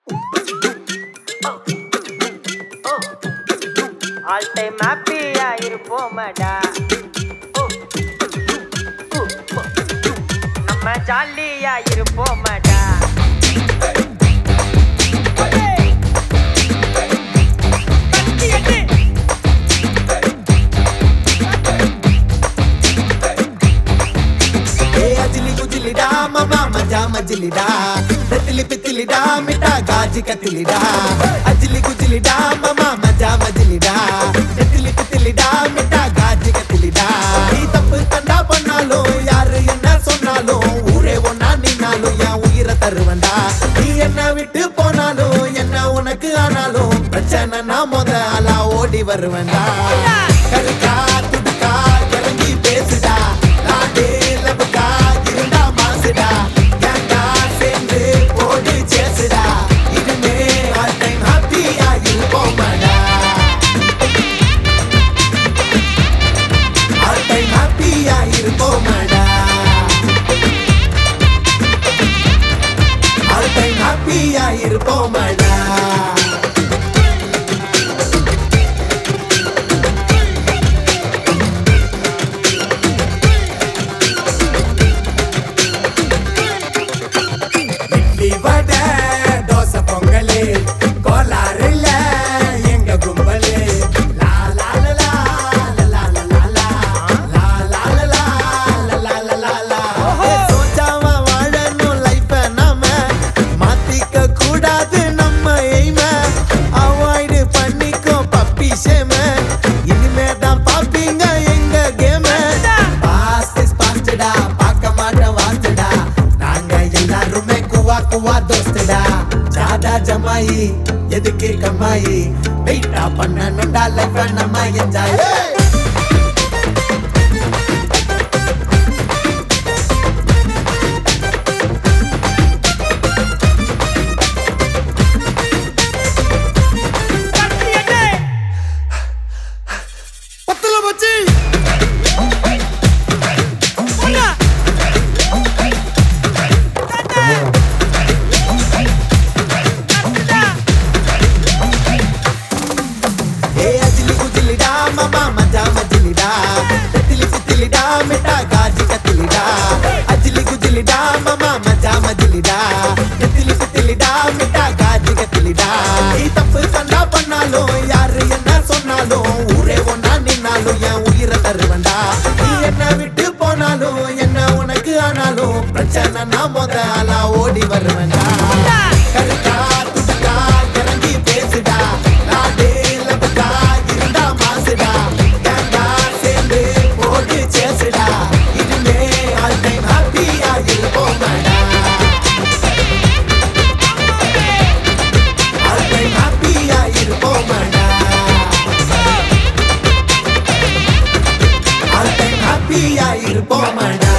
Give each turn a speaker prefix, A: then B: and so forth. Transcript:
A: All time ஹாப்பியா இருப்போமடா, நம்ம ஜாலியா இருப்போமடா.
B: मामा मजा मजलिडा रतली पितलिडा मिठा गाजी कतलिडा अजली गुजलिडा मामा मजा मजलिडा रतली पितलिडा मिठा गाजी कतलिडा நீ தப்பு கண்டா பண்ணாலும் யாரு என்ன சொன்னாலும் ஊரே ஒன்னா நின்னாலும் என் உயிரை தருவண்டா. நீ என்ன விட்டு போனாலும் என்ன உனக்கு ஆனாலும் பிரச்சனை நான் முதலா ஓடி வருவண்டா. கருக்கா துடுக்கா இறங்கி பேசுடா, நாடே லபுக்கா இருந்தா மாசுடா, கேங்கா சேர்ந்து போடு சேசுடா, இதுமே ஆல் டைம் ஹாப்பியா இருப்போமடா. ஆல் டைம் ஹாப்பியா இருப்போமடா. ஆல் டைம் ஹாப்பியா இருப்போமடா. வடை தோசை பொங்கல் கோலாறுல எங்க கும்பல் லா லா லா லா லா லா லா லா லா லா லா லா லா. சோச்சாம வாழணும் லைஃப நாம மாத்திக்க கூடாது நம்ம எய்ம. அவாய்டு பண்ணிக்கோ பப்பி ஷேம, இனிமே தான் பாப்பீங்க எங்க கேம. பாஸ்ட் இஸ் பாஸ்டடா, பார்க்க மாட்டேன் வாஸ்டடா, நாங்க எல்லாருமே குவா குவா தோஸ்தடா. ஜாதா ஜமாயி எதுக்கு கம்மாயி, வெயிட்டா பண்ணணும்டா லைஃப் நம்ம என்ஜாய். பத்துல வச்சு मामा मजा मजलिडा रतली पितलिडा मिठा गाजी कतलिडा अजली गुजलिडा मामा मजा मजलिडा रतली पितलिडा मिठा गाजी कतलिडा. நீ தப்பு கண்டா பண்ணாலும் யாரு என்ன சொன்னாலும் ஊரே ஒன்னா நின்னாலும் என் உயிரை தருவண்டா. நீ என்ன விட்டு போனாலும் என்ன உனக்கு ஆனாலும் பிரச்சனை நான் முதலா ஓடி வருவண்டா. கருக்கா துடுக்கா இறங்கி பேசுடா, நாடே லபுக்கா இருந்தா மாசுடா, கேங்கா சேர்ந்து போடு சேசுடா, இதுமே ஆல் டைம் ஹாப்பியா இருப்போமடா. ஆல் டைம் ஹாப்பியா இருப்போமடா. ஆல் டைம் ஹாப்பியா இருப்போமடா.